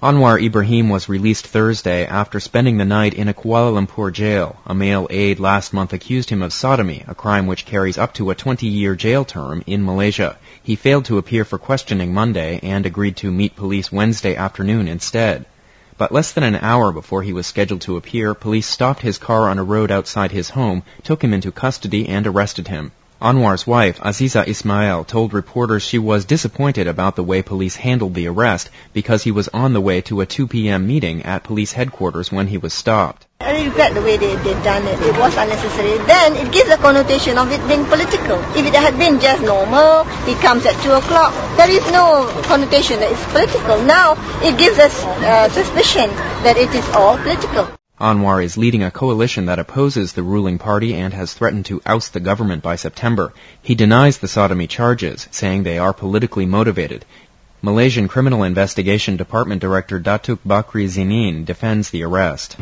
Anwar Ibrahim was released Thursday after spending the night in a Kuala Lumpur jail. A male aide last month accused him of sodomy, a crime which carries up to a 20-year jail term in Malaysia. He failed to appear for questioning Monday and agreed to meet police Wednesday afternoon instead. But less than an hour before he was scheduled to appear, police stopped his car on a road outside his home, took him into custody, and arrested him. Anwar's wife, Aziza Ismail, told reporters she was disappointed about the way police handled the arrest because he was on the way to a 2 p.m. meeting at police headquarters when he was stopped. I regret the way they've done it. It was unnecessary. Then it gives a connotation of it being political. If it had been just normal, he comes at 2 o'clock, there is no connotation that it's political. Now it gives us suspicion that it is all political. Anwar is leading a coalition that opposes the ruling party and has threatened to oust the government by September. He denies the sodomy charges, saying they are politically motivated. Malaysian Criminal Investigation Department Director Datuk Bakri Zinin defends the arrest.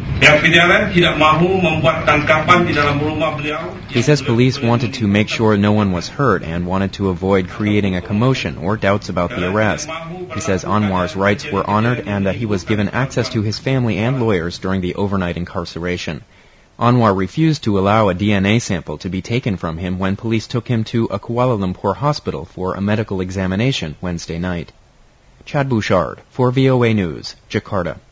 He says police wanted to make sure no one was hurt and wanted to avoid creating a commotion or doubts about the arrest. He says Anwar's rights were honored and that he was given access to his family and lawyers during the overnight incarceration. Anwar refused to allow a DNA sample to be taken from him when police took him to a Kuala Lumpur hospital for a medical examination Wednesday night. Chad Bouchard for VOA News, Jakarta.